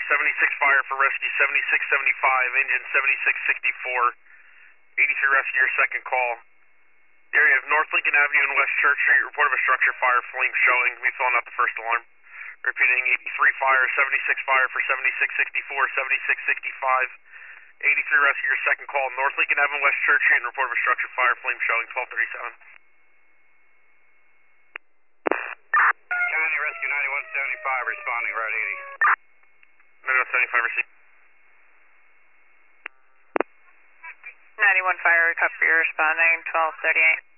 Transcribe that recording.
76 fire for rescue 7675, engine 7664. 83 rescue, your second call. The area of North Lincoln Avenue and West Church Street, report of a structure fire, flame showing. We filling out the first alarm. Repeating, 83 fire, 76 fire for 7664, 7665. 83 rescue, your second call. North Lincoln Avenue, West Church Street, and report of a structure fire, flame showing, 1237. County Rescue 9175, responding, Route 80. 9175, receive. 91 fire recovery responding, 1238.